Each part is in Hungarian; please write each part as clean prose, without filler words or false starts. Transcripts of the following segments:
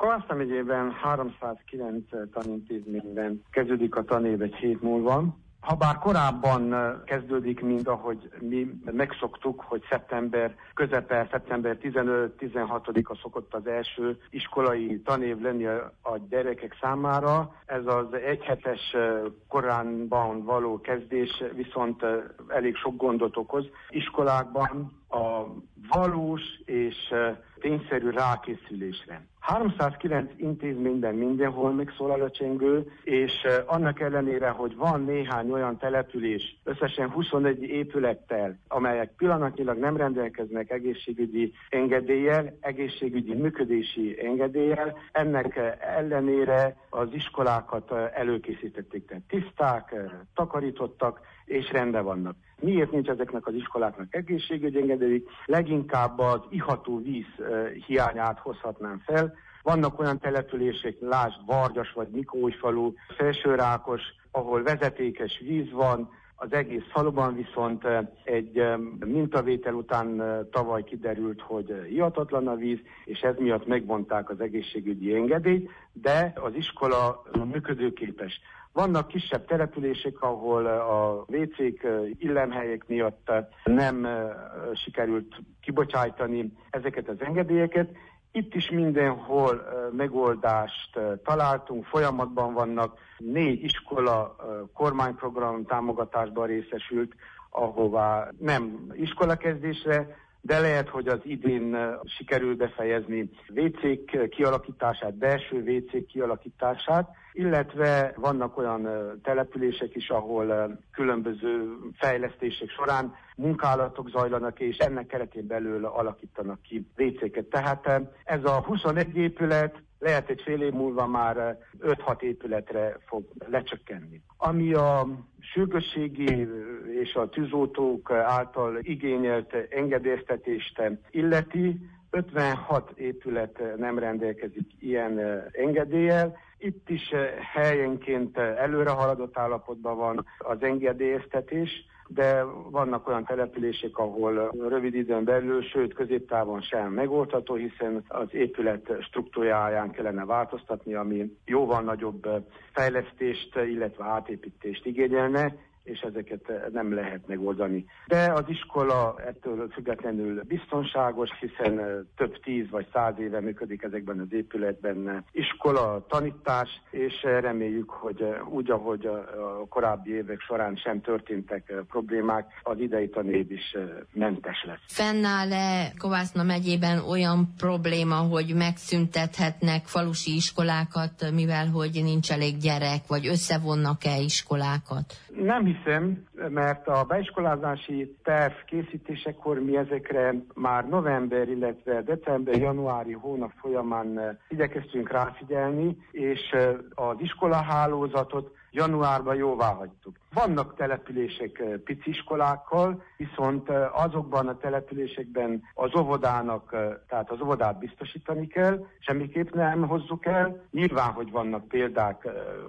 Kovászna megyében 309 tanintézményben kezdődik a tanév egy hét múlva. Habár korábban kezdődik, mint ahogy mi megszoktuk, hogy szeptember közepe, szeptember 15-16-a szokott az első iskolai tanév lenni a gyerekek számára. Ez az egyhetes koránban való kezdés viszont elég sok gondot okoz. Iskolákban a valós és tényszerű rákészülésre. 309 intézményben mindenhol megszólal a csengő, és annak ellenére, hogy van néhány olyan település, összesen 21 épülettel, amelyek pillanatnyilag nem rendelkeznek egészségügyi engedéllyel, egészségügyi működési engedéllyel, ennek ellenére az iskolákat előkészítették, tehát tiszták, takarítottak, és rendben vannak. Miért nincs ezeknek az iskoláknak egészségügyi engedélyük? Leginkább az iható víz hiányát hozhatnám fel. Vannak olyan települések, lásd Vargyas vagy Miklósfalu, Felsőrákos, ahol vezetékes víz van, az egész faluban viszont egy mintavétel után tavaly kiderült, hogy ihatatlan a víz, és ez miatt megvonták az egészségügyi engedélyt, de az iskola működőképes. Vannak kisebb települések, ahol a WC-k, illemhelyek miatt nem sikerült kibocsájtani ezeket az engedélyeket. Itt is mindenhol megoldást találtunk, folyamatban vannak. 4 iskola kormányprogram támogatásban részesült, ahová nem iskolakezdésre, de lehet, hogy az idén sikerül befejezni WC-k kialakítását, belső WC-k kialakítását, illetve vannak olyan települések is, ahol különböző fejlesztések során munkálatok zajlanak, és ennek keretén belül alakítanak ki WC-ket. Tehát ez a 21 épület lehet egy fél év múlva már 5-6 épületre fog lecsökkenni. Ami a sürgősségi és a tűzoltók által igényelt engedélyeztetést illeti, 56 épület nem rendelkezik ilyen engedéllyel. Itt is helyenként előre haladott állapotban van az engedélyeztetés, de vannak olyan települések, ahol rövid időn belül, sőt középtávon sem megoldható, hiszen az épület struktúráján kellene változtatni, ami jóval nagyobb fejlesztést, illetve átépítést igényelne, és ezeket nem lehet megoldani. De az iskola ettől függetlenül biztonságos, hiszen több 10 vagy 100 éve működik ezekben az épületben iskola, tanítás, és reméljük, hogy úgy, ahogy a korábbi évek során sem történtek problémák, az idei tanév is mentes lesz. Fennáll-e Kovászna megyében olyan probléma, hogy megszüntethetnek falusi iskolákat, mivel hogy nincs elég gyerek, vagy összevonnak-e iskolákat? Nem hiszem, mert a beiskolázási terv készítésekor mi ezekre már november, illetve december-januári hónap folyamán igyekeztünk ráfigyelni, és az iskolahálózatot januárban jóvá hagytuk. Vannak települések pici iskolákkal, viszont azokban a településekben az óvodának, tehát az óvodát biztosítani kell, semmiképp nem hozzuk el. Nyilván, hogy vannak példák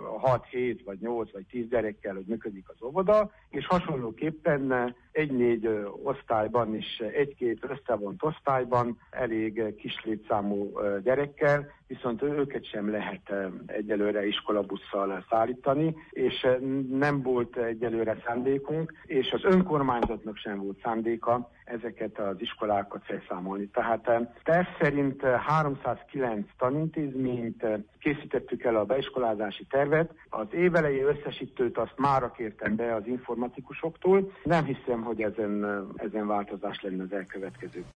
6-7 vagy 8 vagy 10 gyerekkel, hogy működik az óvoda, és hasonlóképpen 1-4 osztályban is, 1-2 összevont osztályban elég kis létszámú gyerekkel, viszont őket sem lehet egyelőre iskolabusszal szállítani, és nem volt egyelőre szándékunk, és az önkormányzatnak sem volt szándéka ezeket az iskolákat felszámolni. Tehát terv szerint 309 tanintézményt készítettük el a beiskolázási tervet. Az évelei összesítőt azt mára kértem be az informatikusoktól. Nem hiszem, hogy ezen változás lenne az elkövetkező.